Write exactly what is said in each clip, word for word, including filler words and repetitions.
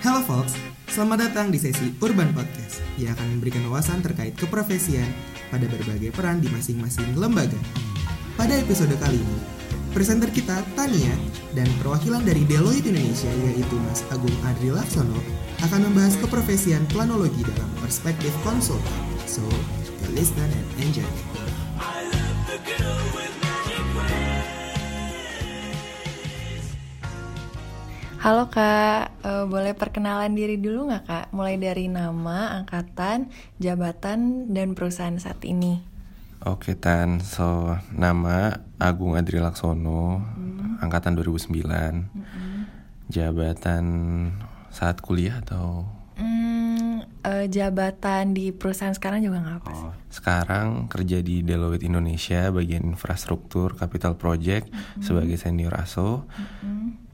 Halo folks, selamat datang di sesi Urban Podcast yang akan memberikan wawasan terkait keprofesian pada berbagai peran di masing-masing lembaga. Pada episode kali ini, presenter kita Tania dan perwakilan dari Deloitte Indonesia yaitu Mas Agung Adri Laksono akan membahas keprofesian planologi dalam perspektif konsultan. So, listen and enjoy. Halo Kak, e, boleh perkenalan diri dulu nggak Kak? Mulai dari nama, angkatan, jabatan, dan perusahaan saat ini. Oke Tan, so nama Agung Adri Laksono, hmm. angkatan dua ribu sembilan, hmm. jabatan saat kuliah atau? Hmm, e, jabatan di perusahaan sekarang juga nggak apa sih? Oh, sekarang kerja di Deloitte Indonesia, bagian infrastruktur, capital project, hmm. sebagai senior aso. Hmm.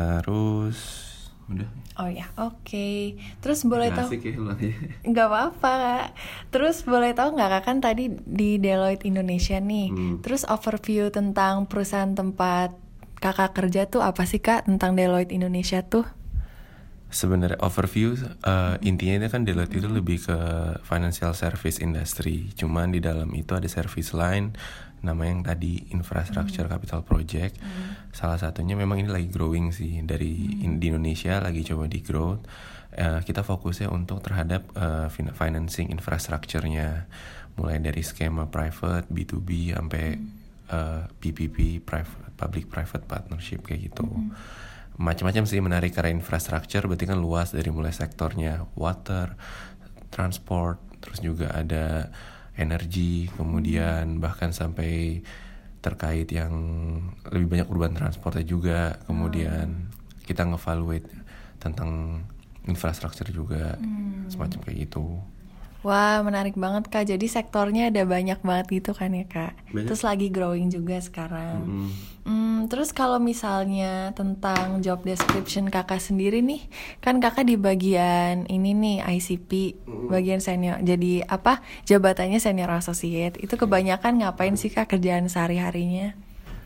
Terus udah. Oh ya, oke. Okay. Terus boleh tahu? Asik ya ulangnya. Nggak apa-apa Kak. Terus boleh tahu nggak Kak, kan tadi di Deloitte Indonesia nih. Hmm. Terus overview tentang perusahaan tempat Kakak kerja tuh apa sih Kak, tentang Deloitte Indonesia tuh? Sebenarnya overview uh, intinya itu kan Deloitte itu lebih ke financial service industry. Cuman di dalam itu ada service line nama yang tadi infrastructure hmm. capital project. Hmm. Salah satunya memang ini lagi growing sih dari hmm. in, di Indonesia lagi coba di growth. Uh, kita fokusnya untuk terhadap uh, financing infrastructure-nya, mulai dari skema private, B to B sampai hmm. uh, P P P, private public private partnership kayak gitu. Hmm. Macam-macam sih menarik karena infrastructure berarti kan luas dari mulai sektornya water, transport, terus juga ada energi, kemudian bahkan sampai terkait yang lebih banyak urban transportnya juga, kemudian hmm. kita nge-evaluate tentang infrastruktur juga, hmm. semacam kayak gitu. Wah, menarik banget Kak. Jadi sektornya ada banyak banget gitu kan ya Kak. Banyak. Terus lagi growing juga sekarang. Mm-hmm. Hmm, terus kalau misalnya tentang job description Kakak sendiri nih, kan Kakak di bagian ini nih I C P, mm-hmm. bagian senior. Jadi apa? Jabatannya senior associate. Itu kebanyakan ngapain sih Kak kerjaan sehari-harinya?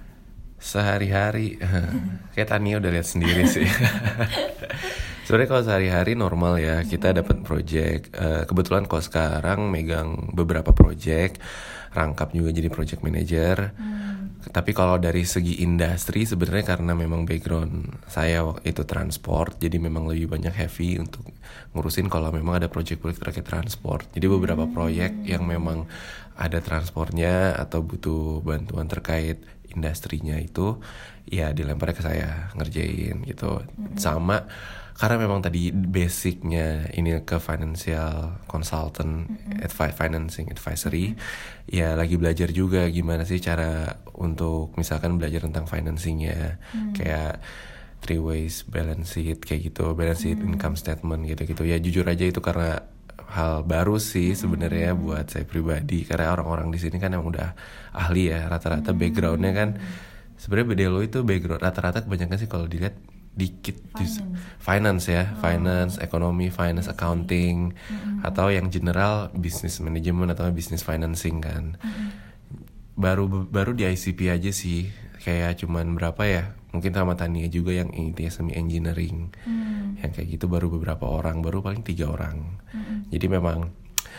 Sehari-hari, kayak Tania udah lihat sendiri sih. Sebenarnya kalau sehari-hari normal ya, kita dapat project. Uh, kebetulan kalau sekarang megang beberapa project, rangkap juga jadi project manager. Hmm. Tapi kalau dari segi industri sebenarnya karena memang background saya waktu itu transport, jadi memang lebih banyak heavy untuk ngurusin kalau memang ada project-project terkait transport. Jadi beberapa hmm. proyek yang memang ada transportnya atau butuh bantuan terkait industrinya itu, ya dilemparnya ke saya ngerjain gitu. Hmm. Sama karena memang tadi basicnya ini ke financial consultant, mm-hmm. advi- financing advisory, mm-hmm. ya lagi belajar juga gimana sih cara untuk misalkan belajar tentang financingnya, mm-hmm. kayak three ways balance sheet kayak gitu, balance sheet, mm-hmm. income statement gitu-gitu. Ya jujur aja itu karena hal baru sih sebenarnya mm-hmm. buat saya pribadi, karena orang-orang di sini kan emang udah ahli ya, rata-rata mm-hmm. backgroundnya kan sebenarnya Deloitte itu background rata-rata kebanyakan sih kalau dilihat dikit finance, finance ya, oh. finance, ekonomi, finance, accounting, mm-hmm. atau yang general business management atau business financing kan. Mm-hmm. Baru baru di I C P aja sih, kayak cuman berapa ya? Mungkin sama Tania juga yang intinya semi engineering, mm. yang kayak gitu baru beberapa orang, baru paling tiga orang. Mm-hmm. Jadi memang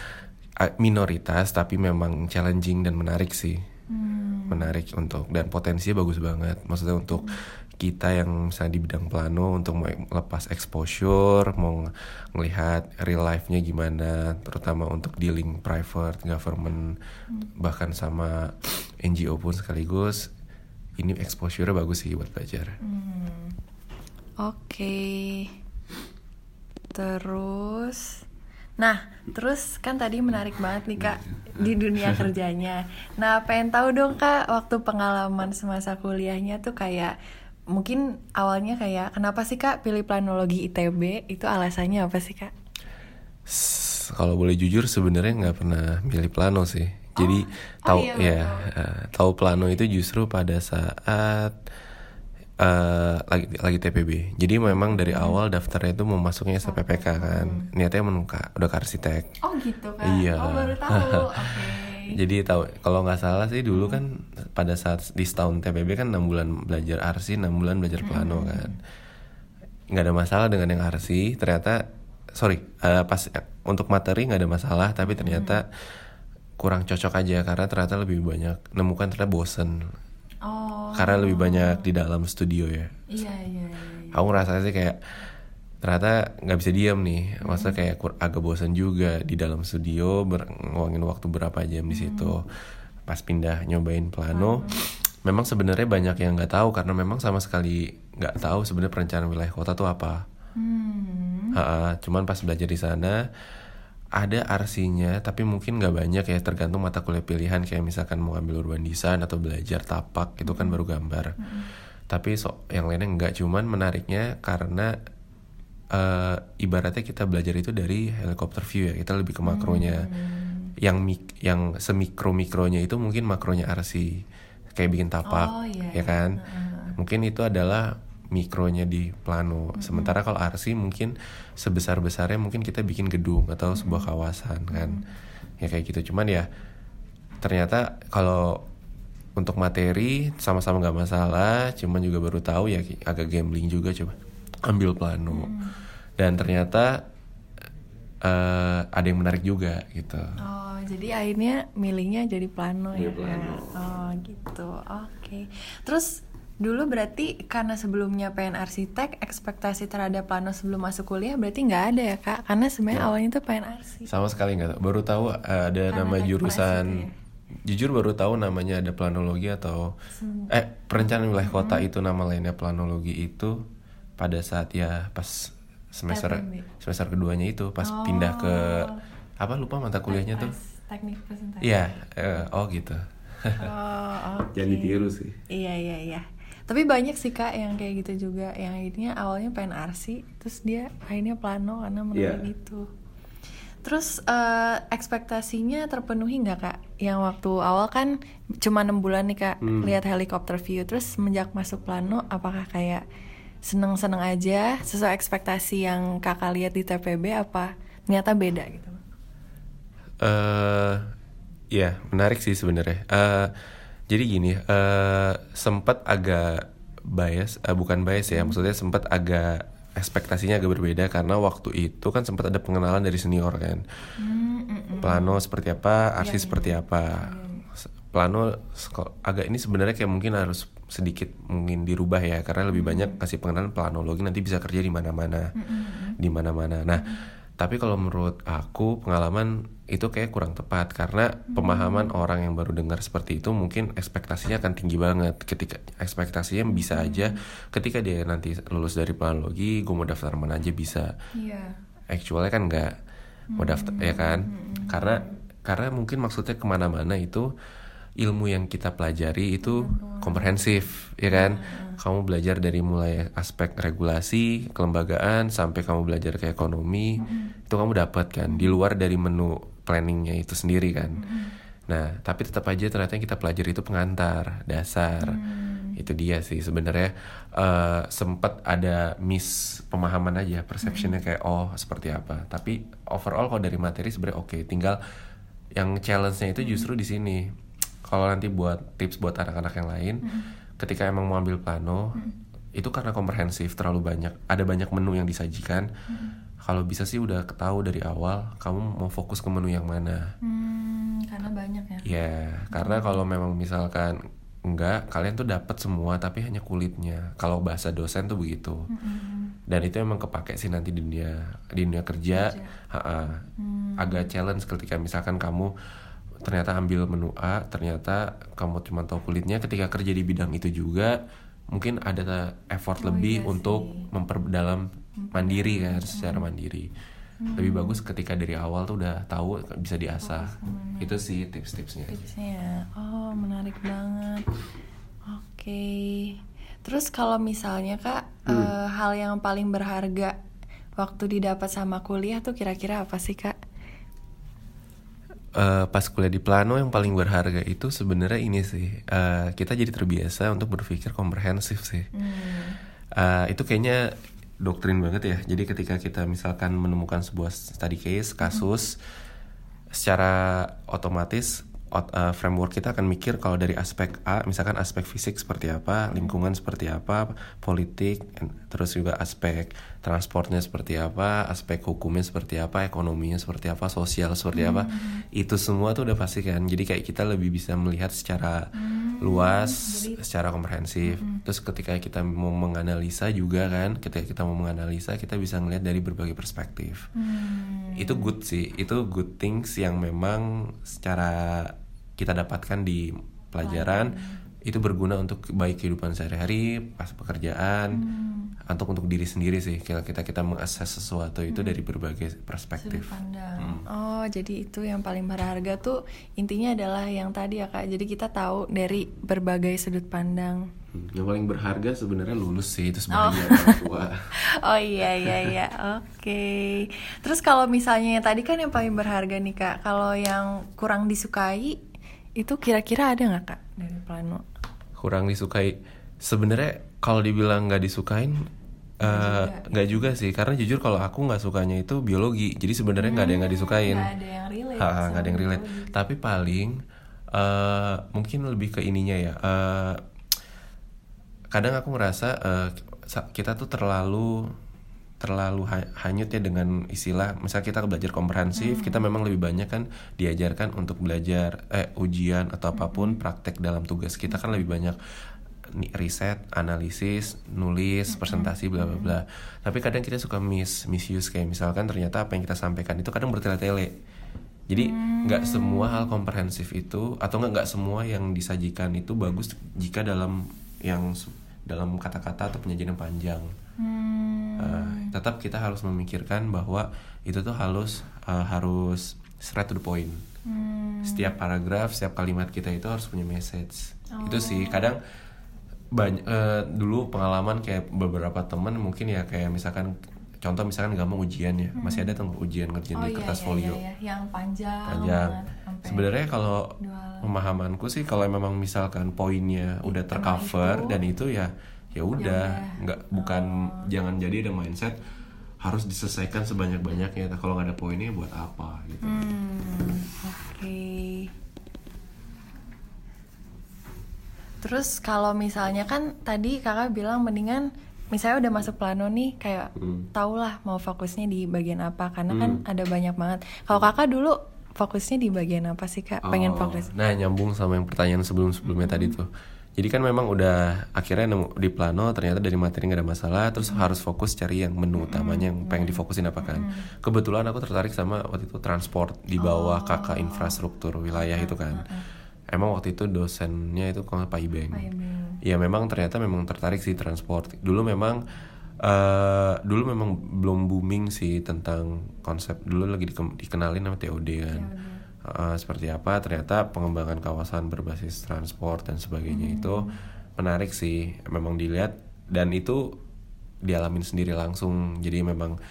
minoritas tapi memang challenging dan menarik sih, mm. menarik untuk dan potensinya bagus banget. Maksudnya untuk mm. kita yang misalnya di bidang plano untuk mau lepas exposure, mau ngelihat real life-nya gimana, terutama untuk dealing private, government, hmm. bahkan sama N G O pun sekaligus, ini exposure-nya bagus sih buat belajar. Hmm. Oke, okay. Terus, nah terus kan tadi menarik banget nih Kak di dunia kerjanya. Nah pengen tahu dong Kak, waktu pengalaman semasa kuliahnya tuh kayak mungkin awalnya kayak kenapa sih Kak pilih planologi I T B, itu alasannya apa sih Kak? S- kalau boleh jujur sebenarnya nggak pernah milih plano sih. Jadi oh, tahu oh iya, ya uh, tahu plano itu justru pada saat uh, lagi lagi T P B. Jadi memang dari hmm. awal daftarnya itu mau masuknya S P P K kan. Hmm. Niatnya menuka udah ke arsitek. Oh gitu kan. Iya. Oh baru tahu. Oke. Okay. Jadi tahu kalau nggak salah sih dulu hmm. kan pada saat di setahun T P B kan enam bulan belajar arsi, enam bulan belajar plano hmm. kan. nggak ada masalah dengan yang R C. Ternyata sorry uh, pas uh, untuk materi nggak ada masalah, tapi ternyata hmm. kurang cocok aja karena ternyata lebih banyak nemukan ternyata bosen. Oh. Karena lebih banyak di dalam studio ya. Iya iya. iya. Aku ngerasa sih kayak ternyata nggak bisa diam nih, maksudnya kayak kur- agak bosan juga di dalam studio ber- ngewangin waktu berapa jam di situ. Pas pindah nyobain plano, hmm. memang sebenarnya banyak yang nggak tahu karena memang sama sekali nggak tahu sebenarnya perencanaan wilayah kota tuh apa. Hmm. Ha-ha, cuman pas belajar di sana ada R C-nya, tapi mungkin nggak banyak ya, tergantung mata kuliah pilihan. Kayak misalkan mau ambil urban design atau belajar tapak, itu kan baru gambar. Mm-hmm. Tapi so, yang lainnya nggak. Cuman menariknya karena uh, ibaratnya kita belajar itu dari helikopter view ya, kita lebih ke makronya. Mm-hmm. Yang mik- yang semikro-mikronya itu mungkin makronya R C, kayak bikin tapak, oh, yeah. ya kan? Uh-huh. Mungkin itu adalah mikronya di plano. Mm-hmm. Sementara kalau R C mungkin sebesar-besarnya mungkin kita bikin gedung atau sebuah mm-hmm. kawasan kan. Mm-hmm. Ya kayak gitu. Cuman ya ternyata kalau untuk materi sama-sama gak masalah, cuman juga baru tahu ya agak gambling juga coba ambil plano. Mm-hmm. Dan ternyata uh, ada yang menarik juga gitu. Oh, jadi akhirnya milihnya jadi plano ya. Plano. Oh, gitu. Oke. Okay. Terus dulu berarti karena sebelumnya pengen arsitek, ekspektasi terhadap plano sebelum masuk kuliah berarti nggak ada ya Kak? Karena sebenarnya ya. awalnya tuh pengen arsitek. Sama sekali nggak tahu. Baru tahu uh, ada karena nama jurusan. Ya? Jujur baru tahu namanya ada planologi atau hmm. eh perencanaan wilayah kota hmm. itu nama lainnya planologi itu pada saat ya pas semester T P B. Semester keduanya itu pas oh. pindah ke apa lupa mata kuliahnya tuh. Teknik presentasi. Iya, uh, oh gitu. Oh, okay. Jangan ditiru sih. Iya iya iya. Tapi banyak sih Kak yang kayak gitu juga, yang akhirnya awalnya pengen R C, terus dia akhirnya plano karena menarik yeah. itu. Terus uh, ekspektasinya terpenuhi nggak Kak? Yang waktu awal kan cuma enam bulan nih Kak, hmm. lihat helikopter view, terus semenjak masuk plano, apakah kayak seneng-seneng aja sesuai ekspektasi yang Kakak lihat di T P B, apa ternyata beda gitu? Uh, ya menarik sih sebenarnya. Uh, Jadi gini, uh, sempat agak bias, uh, bukan bias ya, hmm. maksudnya sempat agak ekspektasinya agak berbeda karena waktu itu kan sempat ada pengenalan dari senior kan, hmm, plano seperti apa, R C ya, seperti ya. apa, ya. Plano agak ini sebenarnya kayak mungkin harus sedikit mungkin dirubah ya karena lebih hmm. banyak kasih pengenalan planologi nanti bisa kerja di mana-mana, hmm. di mana-mana. Nah. Hmm. Tapi kalau menurut aku pengalaman itu kayak kurang tepat karena hmm. pemahaman orang yang baru dengar seperti itu mungkin ekspektasinya akan tinggi banget. Ketika ekspektasinya hmm. bisa aja ketika dia nanti lulus dari planologi, gue mau daftar mana aja bisa. Yeah. Actualnya kan nggak mau daftar hmm. ya kan? Hmm. Karena karena mungkin maksudnya kemana-mana itu ilmu yang kita pelajari itu hmm. komprehensif ya kan. Hmm. Kamu belajar dari mulai aspek regulasi, kelembagaan, sampai kamu belajar ke ekonomi, mm-hmm. itu kamu dapat kan, di luar dari menu planningnya itu sendiri kan. Mm-hmm. Nah, tapi tetap aja ternyata yang kita pelajari itu pengantar, dasar. Mm-hmm. Itu dia sih sebenarnya uh, sempat ada miss pemahaman aja, perceptionnya kayak oh seperti apa. Tapi overall kalau dari materi sebenarnya oke. Okay. Tinggal yang challenge-nya itu justru di sini. Kalau nanti buat tips buat anak-anak yang lain. Mm-hmm. Ketika emang mau ambil plano, hmm. itu karena komprehensif terlalu banyak, ada banyak menu yang disajikan. Hmm. Kalau bisa sih udah ketahui dari awal, kamu mau fokus ke menu yang mana. Hmm, karena banyak ya. Ya, yeah, karena hmm. kalau memang misalkan enggak, kalian tuh dapat semua tapi hanya kulitnya. Kalau bahasa dosen tuh begitu. Hmm. Dan itu emang kepake sih nanti di dunia di dunia kerja. kerja. Hmm. Agak challenge ketika misalkan kamu ternyata ambil menu A, ternyata kamu cuma tahu kulitnya. Ketika kerja di bidang itu juga mungkin ada effort oh, lebih iya untuk memperdalam mandiri kan, hmm. secara mandiri. Hmm. Lebih bagus ketika dari awal tuh udah tahu bisa diasah. Oh, itu sih tips-tipsnya. Tipsnya, oh menarik banget. Oke, okay. Terus kalau misalnya Kak, hmm. uh, hal yang paling berharga waktu didapat sama kuliah tuh kira-kira apa sih Kak? Uh, pas kuliah di plano yang paling berharga itu sebenarnya ini sih, uh, kita jadi terbiasa untuk berpikir komprehensif sih. Hmm. Uh, itu kayaknya doktrin banget ya. Jadi ketika kita misalkan menemukan sebuah study case, kasus, hmm. secara otomatis uh, framework kita akan mikir kalau dari aspek A, misalkan aspek fisik seperti apa, lingkungan seperti apa, politik, terus juga aspek transportnya seperti apa, aspek hukumnya seperti apa, ekonominya seperti apa, sosial seperti apa. Hmm. Itu semua tuh udah pasti kan. Jadi kayak kita lebih bisa melihat secara hmm. luas, jadi, secara komprehensif. Hmm. Terus ketika kita mau menganalisa juga kan, ketika kita mau menganalisa kita bisa melihat dari berbagai perspektif. Hmm. Itu good sih, itu good things yang memang secara kita dapatkan di pelajaran hmm. itu berguna untuk baik kehidupan sehari-hari, pas pekerjaan, hmm. atau untuk diri sendiri sih. Kalau kita kita mengakses sesuatu itu hmm. dari berbagai perspektif. Hmm. Oh, jadi itu yang paling berharga tuh intinya adalah yang tadi ya Kak. Jadi kita tahu dari berbagai sudut pandang. Hmm. Yang paling berharga sebenarnya lulus sih, itu sebagai oh. orang tua. Oh iya iya iya, oke. Okay. Terus kalau misalnya tadi kan yang paling berharga nih Kak, kalau yang kurang disukai itu kira-kira ada nggak Kak dari Plano? Kurang disukai, sebenarnya kalau dibilang nggak disukain nggak uh, juga. juga sih, karena jujur kalau aku nggak sukanya itu biologi, jadi sebenarnya nggak hmm, ada yang nggak disukain. Nggak ada yang relate. Nggak ada yang relate. Biologi. Tapi paling uh, mungkin lebih ke ininya ya. Uh, kadang aku ngerasa uh, kita tuh terlalu terlalu hanyut ya dengan istilah, misalnya kita belajar komprehensif, hmm. kita memang lebih banyak kan diajarkan untuk belajar eh ujian atau apapun, hmm. praktek dalam tugas kita kan lebih banyak riset, analisis, nulis, hmm. presentasi, bla bla bla. Tapi kadang kita suka miss misuse, kayak misalkan ternyata apa yang kita sampaikan itu kadang bertele-tele. Jadi nggak hmm. semua hal komprehensif itu, atau nggak nggak semua yang disajikan itu bagus jika dalam yang dalam kata-kata atau penyajian yang panjang. Hmm. Uh, tetap kita harus memikirkan bahwa itu tuh harus uh, harus straight to the point. Hmm. Setiap paragraf, setiap kalimat kita itu harus punya message. Oh. Itu sih kadang banyak uh, dulu pengalaman kayak beberapa teman mungkin ya, kayak misalkan contoh misalkan gampang ujian ya, hmm. masih ada tuh ujian ngerjain oh, di kertas iya, folio iya, iya. yang panjang. Panjang. Sebenarnya kalau pemahamanku sih kalau memang misalkan poinnya ya, udah tercover dan itu ya ya udah nggak bukan oh. jangan jadi ada mindset harus diselesaikan sebanyak-banyaknya, kalau nggak ada poinnya buat apa gitu. Hmm, oke. Okay. Terus kalau misalnya kan tadi kakak bilang mendingan misalnya udah masuk Plano nih kayak hmm. tau lah mau fokusnya di bagian apa, karena hmm. kan ada banyak banget. Kalau kakak dulu fokusnya di bagian apa sih Kak? Pengen oh, fokus. Nah nyambung sama yang pertanyaan sebelum-sebelumnya hmm. tadi tuh. Jadi kan memang udah akhirnya nemu di Plano ternyata dari materi gak ada masalah, terus hmm. harus fokus cari yang menu utamanya yang pengen difokusin apa kan. Hmm. Kebetulan aku tertarik sama waktu itu transport di bawah oh. kakak infrastruktur wilayah hmm. itu kan. Hmm. Emang waktu itu dosennya itu kalau Pak Ibeng. Ya memang ternyata memang tertarik sih transport. Dulu memang uh, dulu memang belum booming sih tentang konsep, dulu lagi dikenalin sama T O D kan. T O D. Uh, seperti apa ternyata pengembangan kawasan berbasis transport dan sebagainya hmm. itu menarik sih, memang dilihat dan itu dialamin sendiri langsung. Jadi memang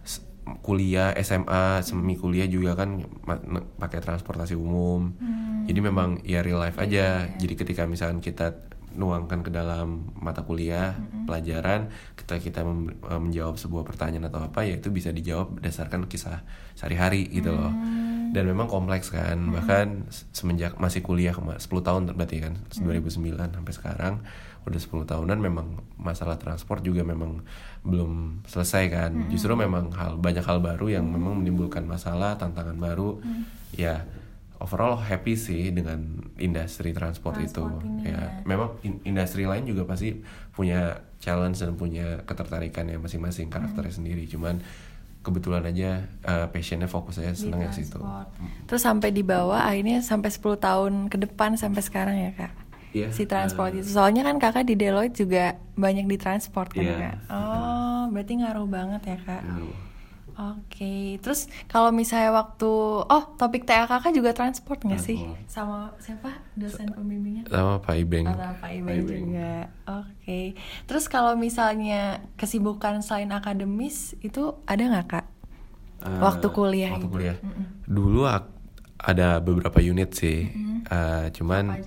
kuliah S M A semi kuliah juga kan pakai transportasi umum. Hmm. Jadi memang ya real life aja. Yeah. Jadi ketika misalkan kita nuangkan ke dalam mata kuliah mm-hmm. pelajaran, ketika kita mem- menjawab sebuah pertanyaan atau apa, ya itu bisa dijawab berdasarkan kisah sehari-hari gitu loh. Mm. Dan memang kompleks kan, mm. bahkan semenjak masih kuliah sepuluh tahun berarti kan, mm. dua ribu sembilan sampai sekarang udah sepuluh tahunan, memang masalah transport juga memang belum selesai kan. Mm. Justru memang hal banyak hal baru yang mm. memang menimbulkan masalah, tantangan baru. Mm. Ya overall happy sih dengan industri transport, transport itu ya. Memang in- industri lain juga pasti punya challenge dan punya ketertarikan yang masing-masing karakternya hmm. sendiri, cuman kebetulan aja uh, passionnya fokus aja seneng ke situ. Terus sampai di bawah akhirnya sampai sepuluh tahun ke depan sampai sekarang ya Kak. Yeah, si transport uh, itu soalnya kan kakak di Deloitte juga banyak di transport kan yeah. Kak. Oh berarti ngaruh banget ya Kak. Ngaruh. Oke, okay. Terus kalau misalnya waktu oh topik T A kakak juga transport nggak sih? Sama siapa dosen pembimbingnya? Sama Pak Ibeng. Sama Pak Ibeng juga. Oke. Okay. Terus kalau misalnya kesibukan selain akademis itu ada nggak Kak? Uh, waktu kuliah. Waktu kuliah. Gitu? Dulu ada beberapa unit sih, mm-hmm. uh, cuman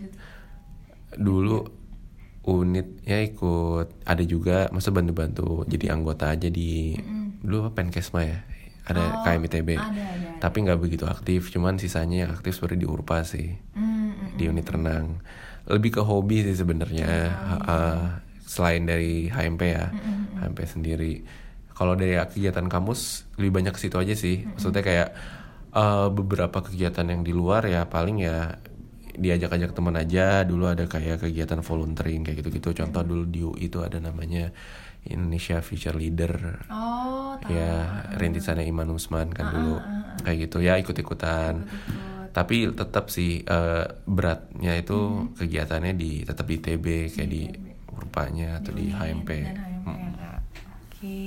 dulu unitnya ikut, ada juga masa bantu-bantu jadi anggota aja di mm-hmm. dulu apa Penkesma ya, ada Oh, K M I T B. ada, ada, ada. Tapi nggak begitu aktif, cuman sisanya yang aktif sebenarnya di Urpa sih, Mm, mm, di unit renang. Lebih ke hobi sih sebenarnya, uh, uh, selain dari H M P ya, H M P sendiri. Kalau dari kegiatan kampus lebih banyak ke situ aja sih. Maksudnya kayak uh, beberapa kegiatan yang di luar ya paling ya diajak-ajak teman aja. Dulu ada kayak kegiatan volunteering kayak gitu-gitu. Contoh dulu di U I itu ada namanya Indonesia Future Leader. Oh, tahu. Ya, rintisannya Iman Usman kan dulu. Kayak gitu ya, ikut-ikutan. Tapi tetap sih uh, beratnya itu kegiatannya di tetap di T B kayak di Urpanya atau di H M P. Dan H M P ya, Kak. Oke.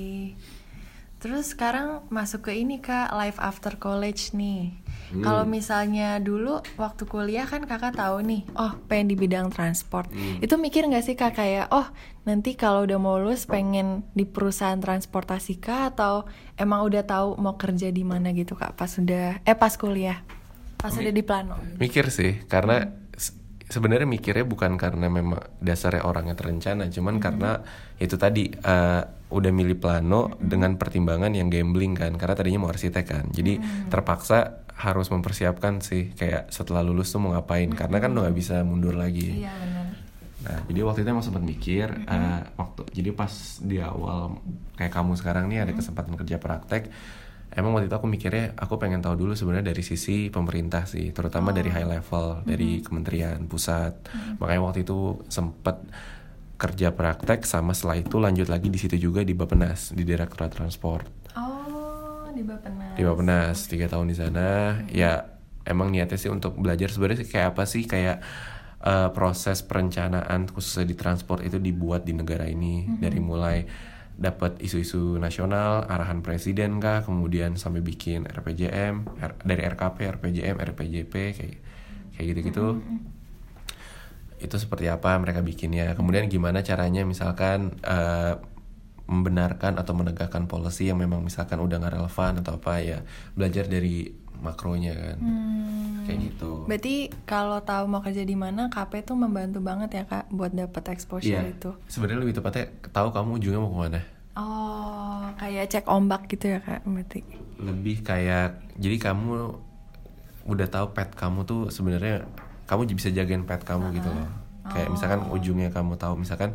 Terus sekarang masuk ke ini Kak, life after college nih. Hmm. Kalau misalnya dulu waktu kuliah kan Kakak tahu nih, oh pengen di bidang transport. Hmm. Itu mikir nggak sih Kak kayak, oh nanti kalau udah mau lulus pengen di perusahaan transportasi Kak, atau emang udah tahu mau kerja di mana gitu Kak pas udah eh pas kuliah, pas Mi- udah di plano? Mikir sih, karena hmm. sebenarnya mikirnya bukan karena memang dasarnya orangnya terencana, cuman hmm. karena itu tadi uh, udah milih plano hmm. dengan pertimbangan yang gambling kan, karena tadinya mau arsitek kan, jadi hmm. terpaksa harus mempersiapkan sih kayak setelah lulus tuh mau ngapain, hmm. karena kan udah nggak bisa mundur lagi. Iya benar. Nah jadi waktu itu emang sempat mikir, hmm. uh, waktu jadi pas di awal kayak kamu sekarang nih ada kesempatan kerja praktek. Emang waktu itu aku mikirnya aku pengen tahu dulu sebenarnya dari sisi pemerintah sih, terutama oh. dari high level, mm-hmm. dari kementerian pusat. Mm-hmm. Makanya waktu itu sempet kerja praktek, sama setelah itu lanjut lagi di situ juga di Bappenas, di Direktorat Transport. Oh, di Bappenas. Di Bappenas tiga tahun di sana. Mm-hmm. Ya emang niatnya sih untuk belajar sebenarnya kayak apa sih kayak uh, proses perencanaan khususnya di transport itu dibuat di negara ini, mm-hmm. dari mulai dapat isu-isu nasional, arahan presiden kah, kemudian sampai bikin R P J M, R, dari R K P, R P J M, R P J P kayak kayak gitu-gitu. Mm-hmm. Itu seperti apa mereka bikinnya. Kemudian gimana caranya misalkan uh, membenarkan atau menegakkan policy yang memang misalkan udah nggak relevan atau apa ya, belajar dari makronya kan. Hmm. Kayak gitu. Berarti kalau tahu mau kerja di mana, K P tuh membantu banget ya Kak buat dapat exposure yeah. itu. Sebenarnya lebih tepatnya tahu kamu ujungnya mau kemana. Oh, kayak cek ombak gitu ya Kak berarti. Lebih kayak jadi kamu udah tahu pet kamu tuh sebenarnya kamu bisa jagain pet kamu uh-huh. gitu loh. Kayak oh. misalkan ujungnya kamu tahu, misalkan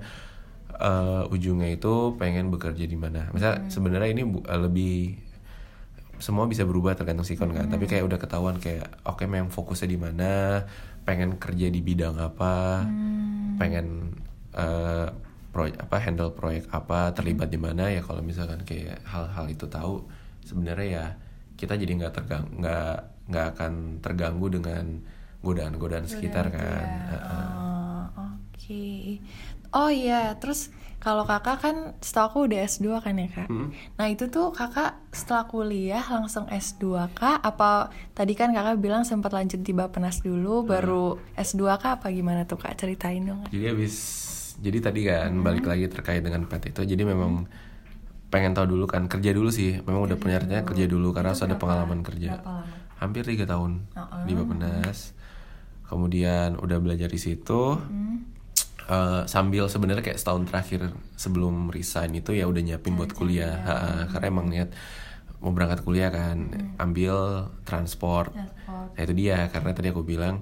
uh, ujungnya itu pengen bekerja di mana. Misal hmm. sebenarnya ini bu- uh, lebih semua bisa berubah tergantung sikon kan, hmm. tapi kayak udah ketahuan kayak oke okay, memang fokusnya di mana, pengen kerja di bidang apa, hmm. pengen uh, proyek apa handle proyek apa, terlibat di mana ya. Kalau misalkan kayak hal-hal itu tahu, sebenarnya ya kita jadi nggak tergang nggak nggak akan terganggu dengan godaan-godaan sekitar kan. Ya. Uh-uh. Oh, oke. Okay. Oh iya, terus kalau kakak kan setahu aku udah S dua kan ya Kak? Hmm? Nah itu tuh kakak setelah kuliah langsung S dua Kak? Apa tadi kan kakak bilang sempat lanjut di Bappenas dulu, hmm. baru S dua Kak apa gimana tuh Kak? Ceritain dong. Jadi abis, jadi tadi kan hmm. balik lagi terkait dengan pet itu, jadi memang hmm. pengen tahu dulu kan, kerja dulu sih. Memang kerja udah punya artinya kerja dulu karena harus ada pengalaman kerja. Hampir tiga tahun uh-uh. di Bappenas. Kemudian udah belajar di situ. Hmm. Uh, sambil sebenarnya kayak setahun terakhir sebelum resign itu ya udah nyiapin buat kuliah, ya. ha, karena emang niat mau berangkat kuliah kan, hmm. ambil transport. transport. Nah itu dia, karena tadi aku bilang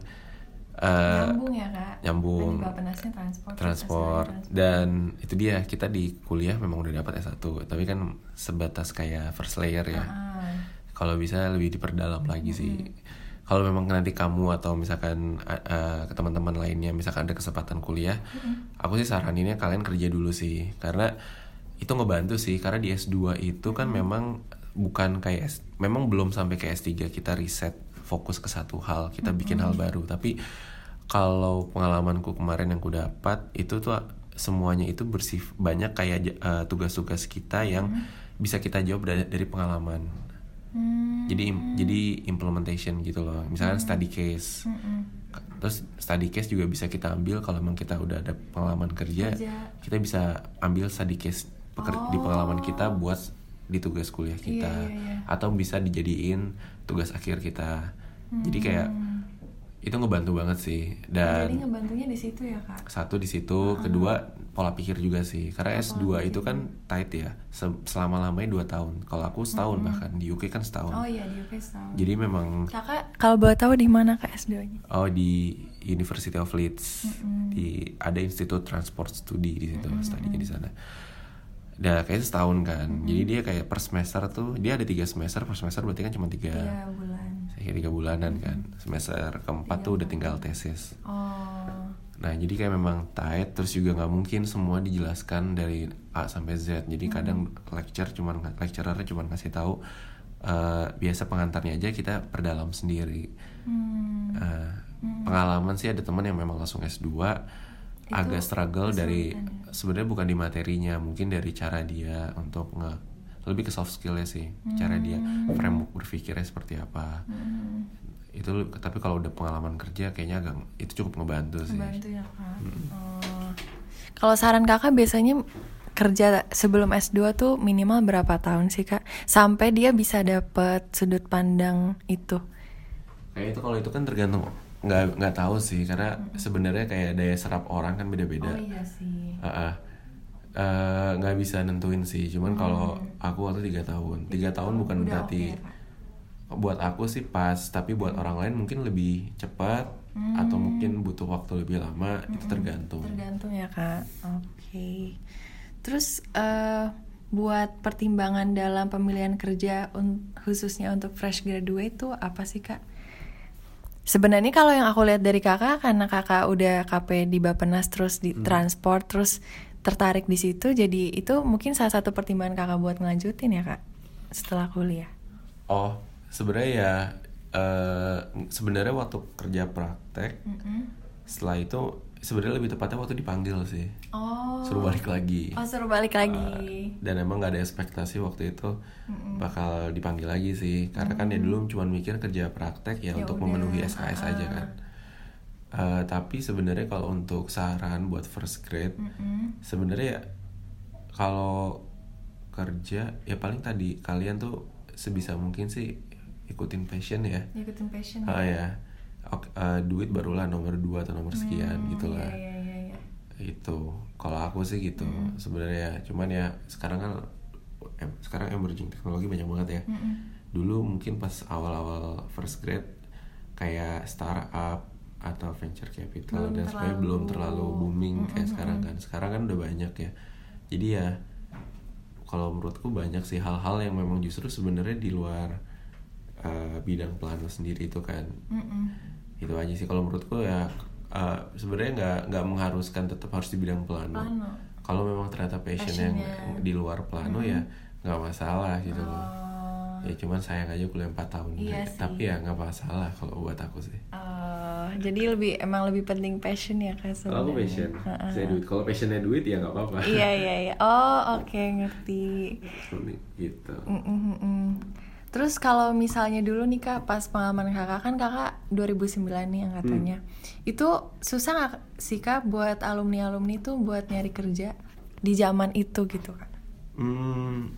uh, nyambung ya Kak. Nyambung. transport. Transport. Dan itu dia, kita di kuliah memang udah dapat S satu, tapi kan sebatas kayak first layer ya. Ah. Kalau bisa lebih diperdalam lagi hmm. sih. Kalau memang nanti kamu atau misalkan uh, ke teman-teman lainnya misalkan ada kesempatan kuliah, mm-hmm. aku sih saraninnya kalian kerja dulu sih, karena itu ngebantu sih. Karena di S dua itu kan mm-hmm. memang bukan kayak S, memang belum sampai ke S tiga kita riset fokus ke satu hal, kita mm-hmm. bikin hal baru. Tapi kalau pengalamanku kemarin yang aku dapat itu tuh semuanya itu bersif banyak kayak uh, tugas-tugas kita yang mm-hmm. bisa kita jawab dari, dari pengalaman. Hmm. Jadi jadi implementation gitu loh. Misalkan hmm. study case. Hmm. Terus study case juga bisa kita ambil kalau memang kita udah ada pengalaman kerja, kerja. Kita bisa ambil study case peker- oh. di pengalaman kita buat di tugas kuliah kita. Yeah, yeah, yeah. Atau bisa dijadiin tugas akhir kita. Hmm. Jadi kayak itu ngebantu banget sih. Dan jadi ngebantunya di situ ya kak? Satu di situ, uh-huh. kedua pola pikir juga sih. Karena S dua itu kan tight ya, selama-lamanya dua tahun. Kalau aku setahun uh-huh. bahkan di U K kan setahun. Oh iya di U K setahun. Jadi memang. Kakak kalau boleh tahu di mana kak S dua-nya? Oh di University of Leeds, uh-huh. di ada Institute Transport Studi di situ, uh-huh. studinya di sana. Udah kayak setahun kan, uh-huh. jadi dia kayak per semester tuh dia ada tiga semester, per semester berarti kan cuma tiga. Tiga bulan. Kayak tiga bulanan kan. Semester keempat tiga tuh udah tinggal tesis. Oh. Nah jadi kayak memang tight, terus juga nggak mungkin semua dijelaskan dari A sampai Z. Jadi hmm. kadang lecture cuman lecturernya cuman kasih tahu uh, biasa pengantarnya aja, kita perdalam sendiri. Hmm. Uh, hmm. Pengalaman sih ada teman yang memang langsung S dua itu agak struggle dari sebenarnya bukan di materinya, mungkin dari cara dia untuk nge lebih ke soft skill-nya sih, hmm. cara dia framework berpikirnya seperti apa. Hmm. Itu tapi kalau udah pengalaman kerja kayaknya agak itu cukup ngebantu sih. Ngebantu ya kak. Hmm. Oh. Kalau saran kakak biasanya kerja sebelum S dua tuh minimal berapa tahun sih kak? Sampai dia bisa dapet sudut pandang itu. Kayak itu kalau itu kan tergantung, nggak nggak tahu sih karena hmm. sebenarnya kayak daya serap orang kan beda-beda. Oh iya sih. Uh-uh. nggak uh, bisa nentuin sih, cuman hmm. kalau aku waktu tiga tahun, tiga tahun bukan udah berarti okay, buat aku sih pas, tapi buat hmm. orang lain mungkin lebih cepat hmm. atau mungkin butuh waktu lebih lama, hmm. itu tergantung. Tergantung ya kak. Oke. Okay. Terus uh, buat pertimbangan dalam pemilihan kerja un- khususnya untuk fresh graduate itu apa sih kak? Sebenarnya kalau yang aku lihat dari kakak, karena kakak udah K P di Bappenas terus di hmm. transport terus tertarik di situ, jadi itu mungkin salah satu pertimbangan kakak buat ngelanjutin ya kak setelah kuliah. Oh sebenarnya ya uh, sebenarnya waktu kerja praktek mm-hmm. setelah itu sebenarnya lebih tepatnya waktu dipanggil sih. Oh. Suruh balik lagi. Oh suruh balik lagi. Uh, dan emang nggak ada ekspektasi waktu itu mm-hmm. bakal dipanggil lagi sih, karena mm-hmm. kan ya dulu cuma mikir kerja praktek ya, ya untuk udah. memenuhi S K S uh-uh. aja kan. Uh, tapi sebenarnya kalau untuk saran buat first grade, mm-hmm. sebenarnya kalau kerja ya paling tadi kalian tuh sebisa mungkin sih ikutin passion ya. Ikutin passion. Uh, ya, okay, uh, duit barulah nomor dua atau nomor sekian hmm, gitulah. Iya, iya, iya. Itu kalau aku sih gitu mm. sebenarnya. Cuman ya sekarang kan em, sekarang emerging teknologi banyak banget ya. Mm-hmm. Dulu mungkin pas awal-awal first grade kayak startup atau venture capital belum dan sebagainya belum terlalu booming mm-hmm. kayak sekarang kan. Sekarang kan udah banyak ya. Jadi ya kalau menurutku banyak sih hal-hal yang memang justru sebenarnya di luar uh, bidang plano sendiri itu kan. Mm-hmm. Itu aja sih kalau menurutku ya uh, sebenarnya nggak nggak mengharuskan tetap harus di bidang plano. plano. Kalau memang ternyata passion yang di luar plano mm-hmm. ya nggak masalah gitu loh. Oh. Ya cuman sayang aja kuliah empat tahun. Iya tapi ya nggak masalah kalau buat aku sih. Oh, jadi lebih emang lebih penting passion ya kan sebenarnya. Kalau aku passion, uh-uh. saya duit. Kalau passionnya duit ya nggak apa-apa. Iya iya iya. Oh oke okay, ngerti. Gitu. Mm-mm-mm. Terus kalau misalnya dulu nih kak, pas pengalaman kakak kan kakak dua ribu sembilan nih angkatannya, hmm. itu susah nggak sih kak buat alumni alumni tuh buat nyari kerja di zaman itu gitu kak? Hmm.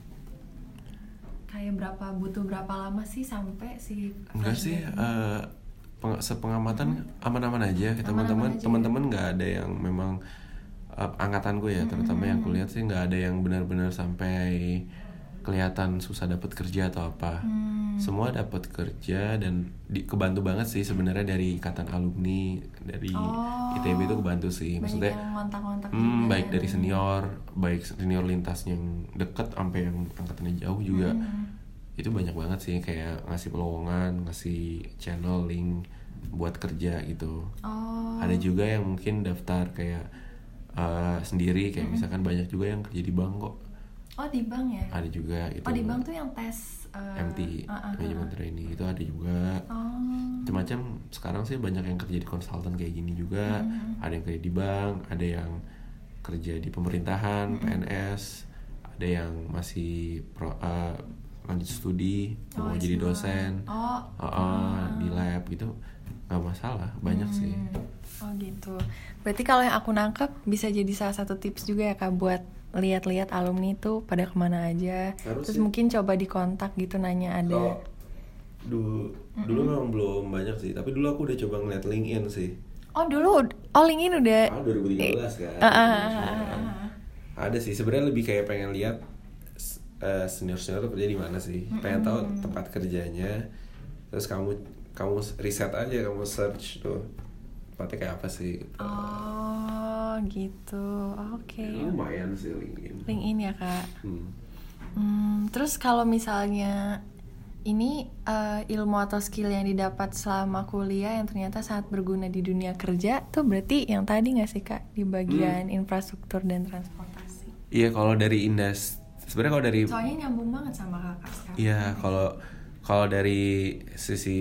Kayak berapa butuh berapa lama sih sampai si? Enggak sih, uh, peng- sepengamatan hmm. aman-aman aja. Teman-teman aja. Teman-teman nggak ada yang memang uh, angkatanku ya, terutama hmm. yang kulihat sih nggak ada yang benar-benar sampai kelihatan susah dapat kerja atau apa. Hmm. Semua dapat kerja dan di, kebantu banget sih sebenarnya dari ikatan alumni dari oh, I T B itu kebantu sih. Maksudnya hmm, baik dari senior, baik senior lintasnya yang deket sampai yang angkatannya jauh juga. Hmm. Itu banyak banget sih kayak ngasih pelowongan, ngasih channel link buat kerja gitu. Oh. Ada juga yang mungkin daftar kayak uh, sendiri kayak hmm. misalkan banyak juga yang kerja di bank kok. Oh di bank ya? Ada juga itu. Oh di bank tuh yang tes uh, M T, uh, uh, manajemen uh. training itu ada juga. Oh. Macam-macam sekarang sih banyak yang kerja di konsultan kayak gini juga. Hmm. Ada yang kerja di bank, ada yang kerja di pemerintahan, hmm. P N S, ada yang masih pro, uh, lanjut studi, oh, mau jadi dosen, oh. uh, uh, di lab gitu, nggak masalah, banyak hmm. sih. Oh gitu. Berarti kalau yang aku nangkep bisa jadi salah satu tips juga ya kak buat lihat-lihat alumni tuh pada kemana aja. Harus terus ya. Mungkin coba dikontak gitu nanya ada. Kalau dulu mm-hmm. dulu memang belum banyak sih, tapi dulu aku udah coba ngeliat LinkedIn sih. Oh dulu, oh LinkedIn udah. Ah dua ribu tiga belas kan. Uh, uh, uh, uh. Ada sih, sebenarnya lebih kayak pengen lihat uh, senior-senior tuh kerja di mana sih, mm-hmm. pengen tahu tempat kerjanya, terus kamu kamu riset aja, kamu search tuh tempatnya kayak apa sih. Gitu. Oh gitu, oke. Okay. Ya, lumayan sih LinkedIn. LinkedIn ya kak. Hmm. Hmm, terus kalau misalnya ini uh, ilmu atau skill yang didapat selama kuliah yang ternyata sangat berguna di dunia kerja tuh berarti yang tadi nggak sih kak di bagian hmm. infrastruktur dan transportasi? Iya kalau dari industri sebenarnya kalau dari soalnya nyambung banget sama kakak sekarang. Iya kalau kalau dari sisi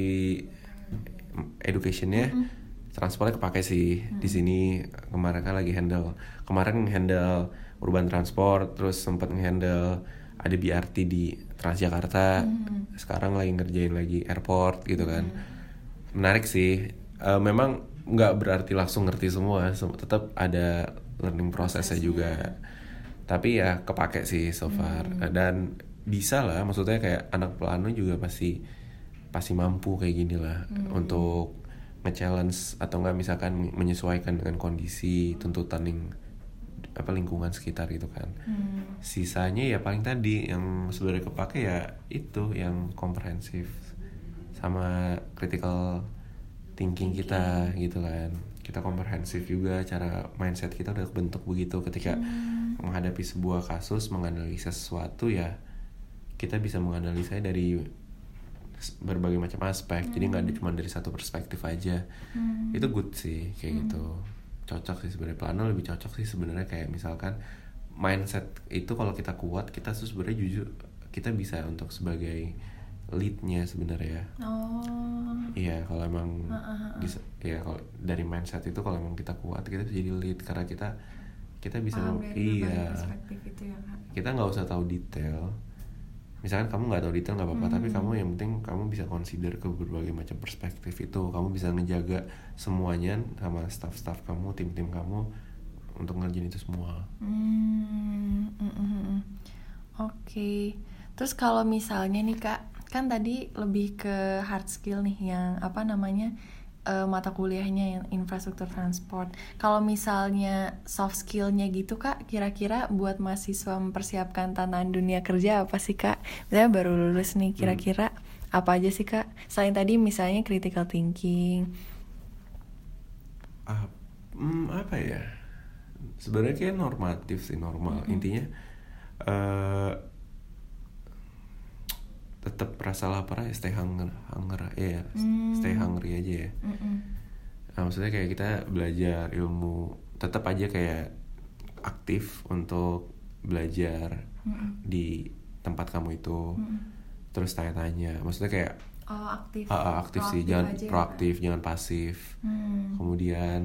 educationnya mm-hmm. transportnya kepake sih mm-hmm. di sini. Kemarin kan lagi handle kemarin handle urban transport, terus sempat handle ada B R T di Transjakarta, hmm. sekarang lagi ngerjain lagi airport gitu kan. hmm. Menarik sih, uh, memang nggak berarti langsung ngerti semua, tetap ada learning prosesnya juga. Tapi ya kepake sih so far. hmm. Dan bisa lah, maksudnya kayak anak plano juga pasti pasti mampu kayak gini lah hmm. untuk nge-challenge atau nggak misalkan menyesuaikan dengan kondisi tuntutan yang apa lingkungan sekitar gitu kan. hmm. Sisanya ya paling tadi yang sebenarnya kepake ya itu yang komprehensif sama critical thinking kita gitu kan. Kita komprehensif juga, cara mindset kita udah kebentuk begitu ketika hmm. menghadapi sebuah kasus, menganalisa sesuatu ya kita bisa menganalisanya dari berbagai macam aspek. hmm. Jadi nggak cuma dari satu perspektif aja. hmm. Itu good sih kayak hmm. gitu. Cocok sih sebenarnya, plano lebih cocok sih sebenarnya. Kayak misalkan mindset itu kalau kita kuat, kita tuh sebenarnya jujur kita bisa untuk sebagai leadnya sebenarnya. Oh. Iya kalau emang uh-uh. bisa, ya kalau dari mindset itu kalau emang kita kuat kita bisa jadi lead karena kita kita bisa oh, iya itu ya, Kak. Kita nggak usah tahu detail. Misalkan kamu nggak tahu detail nggak apa-apa, hmm. tapi kamu yang penting kamu bisa consider ke berbagai macam perspektif itu. Kamu bisa ngejaga semuanya sama staff-staff kamu, tim-tim kamu untuk ngerjain itu semua. Hmm, mm, mm, mm. Oke. Okay. Terus kalau misalnya nih kak, kan tadi lebih ke hard skill nih yang apa namanya uh, mata kuliahnya yang infrastruktur transport. Kalau misalnya soft skillnya gitu kak, kira-kira buat mahasiswa mempersiapkan tantangan dunia kerja apa sih kak? Misalnya baru lulus nih, kira-kira hmm. apa aja sih kak? Selain tadi misalnya critical thinking. Ah, hmm, apa ya? Sebenarnya kayak normatif sih, normal. Mm-hmm. Intinya uh, tetap rasa lapar ya, stay hunger, hunger ya, mm. stay hungry aja ya. Mm-hmm. Nah, maksudnya kayak kita belajar ilmu, tetap aja kayak aktif untuk belajar mm-hmm. di tempat kamu itu, mm-hmm. terus tanya-tanya. Maksudnya kayak oh, aktif, uh, aktif sih, jangan proaktif, ya, jangan pasif. Mm. Kemudian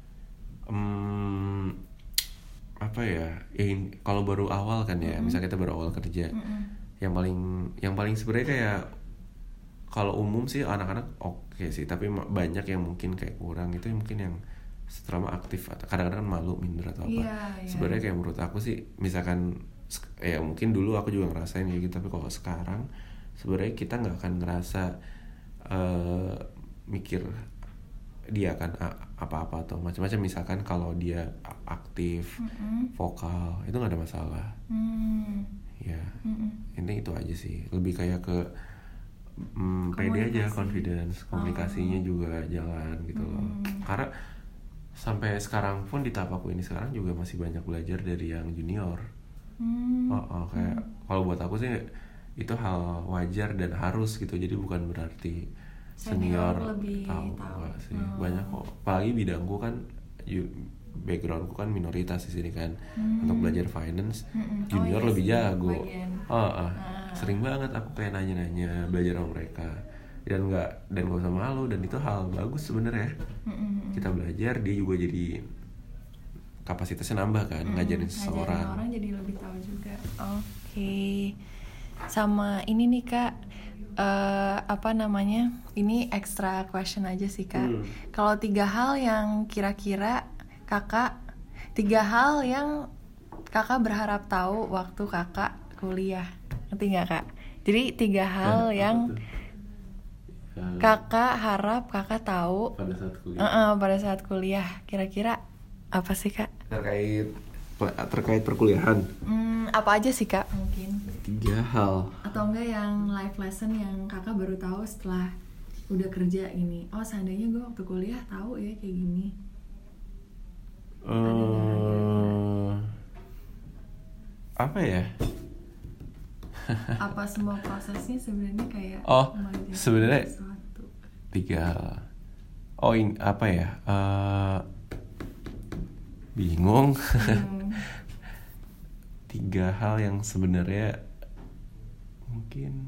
um, apa ya? ya kalau baru awal kan ya, mm-hmm. misalnya kita baru awal kerja. Mm-hmm. yang paling yang paling sebenarnya kayak kalau umum sih anak-anak oke okay sih, tapi banyak yang mungkin kayak kurang itu yang mungkin yang setelah aktif kadang-kadang malu minder atau apa. Yeah, yeah. Sebenarnya kayak menurut aku sih misalkan ya mungkin dulu aku juga ngerasain kayak gitu, tapi kalau sekarang sebenarnya kita nggak akan ngerasa uh, mikir dia akan apa-apa atau macam-macam. Misalkan kalau dia aktif, mm-hmm. vokal itu nggak ada masalah. Mm. Ya, mm-mm. ini itu aja sih. Lebih kayak ke mm, pede aja, confidence, komunikasinya oh. juga jalan gitu mm. loh. Karena sampai sekarang pun di tahap aku ini sekarang juga masih banyak belajar dari yang junior. Mm. Oh, oh kayak mm. kalau buat aku sih itu hal wajar dan harus gitu. Jadi bukan berarti senior, senior tahu, tahu. Sih. Oh. Banyak kok. Apalagi bidangku kan backgroundku kan minoritas di sini kan, hmm. untuk belajar finance, hmm. junior oh, iya, lebih jago. Oh, oh. Ah. Sering banget aku kayak nanya-nanya belajar sama mereka dan nggak dan gak usah malu, dan itu hal bagus sebenarnya. Hmm. Kita belajar, dia juga jadi kapasitasnya nambah kan, hmm. ngajarin seseorang. Ngajarin orang jadi lebih tahu juga. Oke. Okay. Sama ini nih kak, uh, apa namanya? Ini extra question aja sih kak. Hmm. Kalau tiga hal yang kira-kira kakak, tiga hal yang kakak berharap tahu waktu kakak kuliah, ngerti nggak kak? Jadi tiga hal yang uh, kakak harap kakak tahu pada saat kuliah. Uh-uh, pada saat kuliah kira-kira apa sih kak? Terkait terkait perkuliahan. Hmm, apa aja sih kak mungkin? Tiga hal. Atau enggak yang life lesson yang kakak baru tahu setelah udah kerja ini. Oh seandainya gue waktu kuliah tahu ya kayak gini. Uh, apa ya? Apa semua prosesnya sebenarnya kayak oh sebenarnya sesuatu. Tiga hal. Oh ini apa ya? Uh, bingung. Hmm. Tiga hal yang sebenarnya mungkin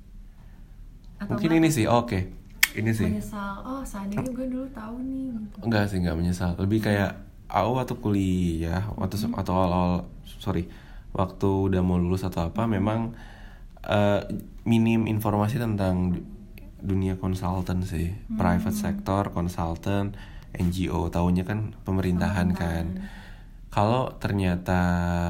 atau mungkin ini sih. Oh, oke okay. Ini sih menyesal. Oh seandainya gue dulu tahu nih gitu. Enggak sih, enggak menyesal. Lebih kayak aku waktu kuliah waktu hmm. atau awal-awal sorry waktu udah mau lulus atau apa, memang uh, minim informasi tentang dunia konsultan sih. hmm. Private sector konsultan, N G O, taunya kan pemerintahan oh, kan. Kalau ternyata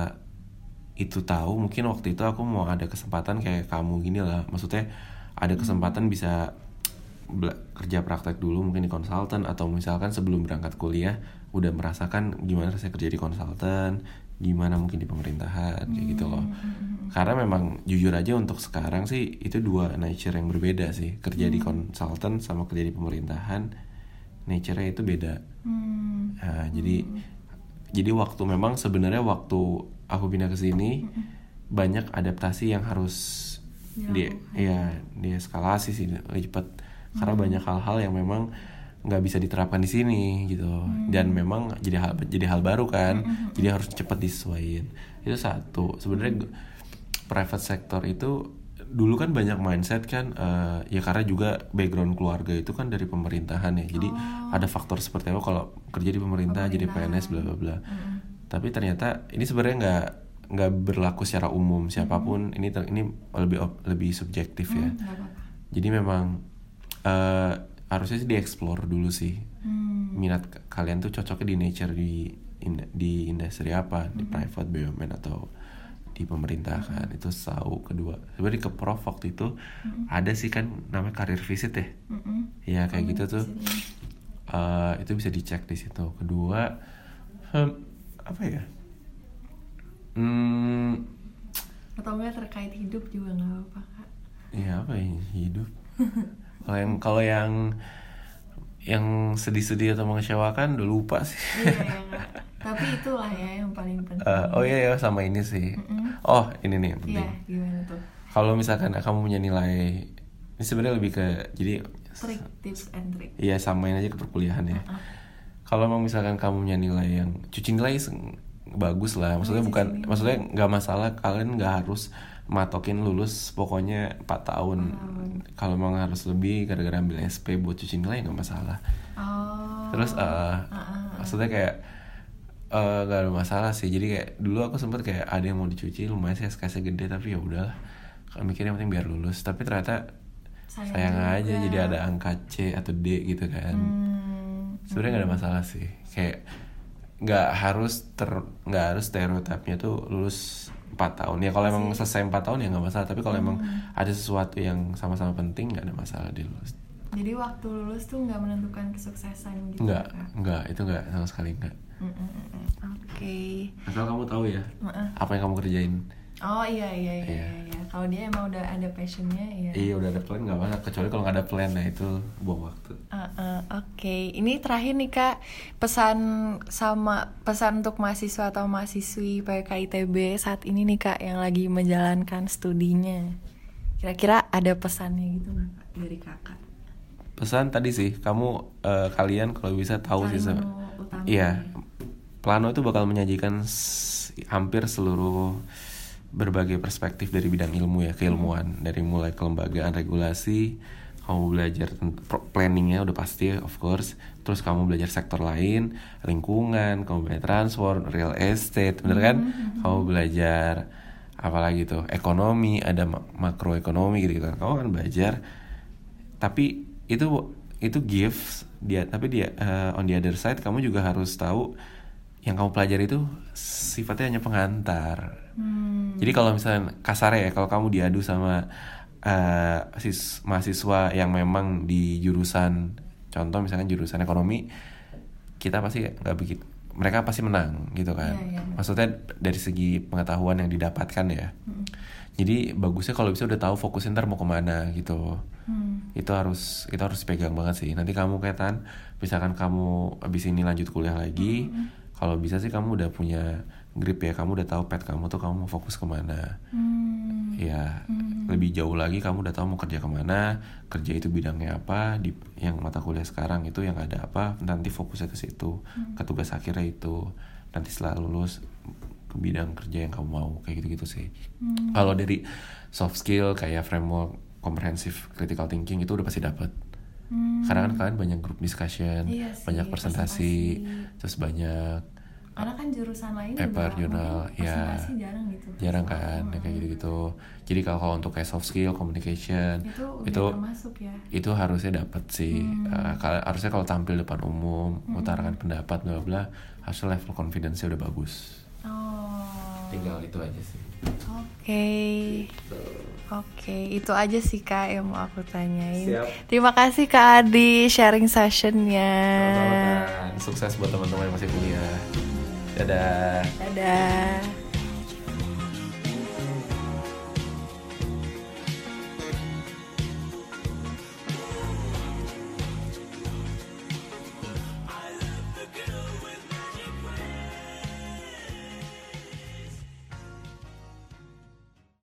itu tahu, mungkin waktu itu aku mau ada kesempatan kayak kamu gini lah. Maksudnya ada kesempatan hmm. bisa bela- kerja praktek dulu mungkin di konsultan, atau misalkan sebelum berangkat kuliah udah merasakan gimana rasanya kerja di konsultan, gimana mungkin di pemerintahan, kayak gitu loh. Karena memang jujur aja untuk sekarang sih itu dua nature yang berbeda sih. Kerja hmm. di konsultan sama kerja di pemerintahan, nature-nya itu beda. Hmm. Nah, jadi hmm. jadi waktu memang sebenarnya waktu aku pindah ke sini hmm. banyak adaptasi yang harus ya, di ya dieskalasi sih lebih cepat. Hmm. Karena banyak hal-hal yang memang nggak bisa diterapkan di sini gitu. Hmm. Dan memang jadi hal jadi hal baru kan. Hmm. Jadi harus cepat disesuaiin. Itu satu. Sebenarnya hmm. private sector itu dulu kan banyak mindset kan, uh, ya karena juga background keluarga itu kan dari pemerintahan ya. Jadi oh. ada faktor seperti apa kalau kerja di pemerintah, jadi P N S bla bla bla. Hmm. Tapi ternyata ini sebenarnya nggak nggak berlaku secara umum siapapun. Hmm. Ini ter, ini lebih lebih subjektif ya. Hmm, jadi memang uh, harusnya sih dieksplor dulu sih. Hmm. Minat kalian tuh cocoknya di nature di in, di industri apa, hmm. di private, B U M N atau di pemerintah kan. Mm-hmm. Itu tahu. Kedua sebenarnya ke prof waktu itu mm-hmm. ada sih kan namanya career visit ya. Mm-hmm. Ya kayak oh, gitu tuh uh, itu bisa dicek di situ. Kedua hmm, apa ya hmm, atau enggak terkait hidup juga nggak apa-apa kak. Iya apa ya hidup. Kalau yang kalau yang yang sedih-sedih atau mengecewakan udah lupa sih. Iya ya, tapi itulah ya yang paling penting. Uh, oh iya ya sama ini sih. Mm-mm. Oh ini nih yang penting. Iya gimana tuh? Kalau misalkan kamu punya nilai, ini sebenarnya lebih ke jadi. Trik, tips and trick. Iya samain aja ke perkuliahan ya. Uh-uh. Kalau mau misalkan kamu punya nilai yang cuci nilai bagus lah, maksudnya oh, bukan, nilai. Maksudnya nggak masalah kalian nggak harus matokin lulus pokoknya empat tahun. Oh. Kalau memang harus lebih gara-gara ambil S P buat cuci nilai nggak masalah. Oh. Terus uh, uh-uh. maksudnya kayak Uh, gak ada masalah sih. Jadi kayak dulu aku sempet kayak ada yang mau dicuci, lumayan sih S K S-nya gede, tapi ya udahlah kan mikirnya penting biar lulus. Tapi ternyata sayang, sayang aja jadi ada angka C atau D gitu kan. hmm. Sebenarnya nggak ada masalah sih. Kayak nggak harus ter nggak harus stereotipnya tuh lulus empat tahun ya. Kalau emang selesai empat tahun ya nggak masalah. Tapi kalau hmm. emang ada sesuatu yang sama-sama penting nggak ada masalah di lulus. Jadi waktu lulus tuh nggak menentukan kesuksesan gitu? Nggak, nggak itu nggak sama sekali nggak. Oke. Okay. Asal kamu tahu ya uh-uh. apa yang kamu kerjain. Oh iya iya iya. iya. iya. Kalau dia emang udah ada passionnya ya. Iya udah ada plan nggak masalah. Kecuali kalau nggak ada plan, nah itu buang waktu. Uh-uh. Oke. Okay. Ini terakhir nih kak, pesan sama pesan untuk mahasiswa atau mahasiswi P K I T B saat ini nih kak yang lagi menjalankan studinya. Kira-kira ada pesannya gitu nggak kak dari kakak? Pesan tadi sih, kamu uh, kalian kalau bisa tahu sih sama. Iya. Plano itu bakal menyajikan s- hampir seluruh berbagai perspektif dari bidang ilmu ya, keilmuan. Dari mulai kelembagaan, regulasi, kamu belajar tentang planningnya udah pasti of course. Terus kamu belajar sektor lain, lingkungan, kamu belajar transport, real estate, bener kan? Mm-hmm. Kamu belajar apalagi tuh, ekonomi, ada mak- makroekonomi gitu kan. Kamu kan belajar, tapi itu itu gifts dia, tapi dia uh, on the other side kamu juga harus tahu yang kamu pelajari itu sifatnya hanya pengantar. Hmm. Jadi kalau misalnya kasar ya, kalau kamu diadu sama uh, sis mahasiswa yang memang di jurusan, contoh misalkan jurusan ekonomi, kita pasti nggak begitu, mereka pasti menang gitu kan. Yeah, yeah. Maksudnya dari segi pengetahuan yang didapatkan ya. Hmm. Jadi bagusnya kalau bisa udah tahu fokusnya ntar mau kemana gitu. Hmm. Itu harus itu harus dipegang banget sih. Nanti kamu kayak Tan, misalkan kamu abis ini lanjut kuliah lagi, hmm. kalau bisa sih kamu udah punya grip ya, kamu udah tahu path kamu tuh kamu mau fokus kemana. Hmm. Ya hmm. lebih jauh lagi kamu udah tahu mau kerja kemana, kerja itu bidangnya apa, di yang mata kuliah sekarang itu yang ada apa, nanti fokusnya ke situ, hmm. ke tugas akhirnya itu. Nanti setelah lulus ke bidang kerja yang kamu mau, kayak gitu-gitu sih. Hmm. Kalau dari soft skill kayak framework, comprehensive critical thinking itu udah pasti dapet. Hmm. Karena kan kalian banyak group discussion, iya sih, banyak presentasi, presentasi, terus banyak. Karena kan jurusan lain paper, jurnal, ya jarang gitu. Jarang kan, hmm. kayak gitu-gitu. Jadi kalau, kalau untuk kayak soft skill, communication itu itu, termasuk ya. Itu harusnya dapet sih. Hmm. Uh, kalau, harusnya kalau tampil depan umum, hmm. utarakan pendapat, bla bla, harusnya level confidence-nya udah bagus. Oh. Tinggal itu aja sih. Oke. Okay. Gitu. Oke, okay. Itu aja sih Kak yang mau aku tanyain. Siap. Terima kasih Kak Adi sharing sessionnya. Selamat, sukses buat teman-teman yang masih kuliah. Dadah. Dadah.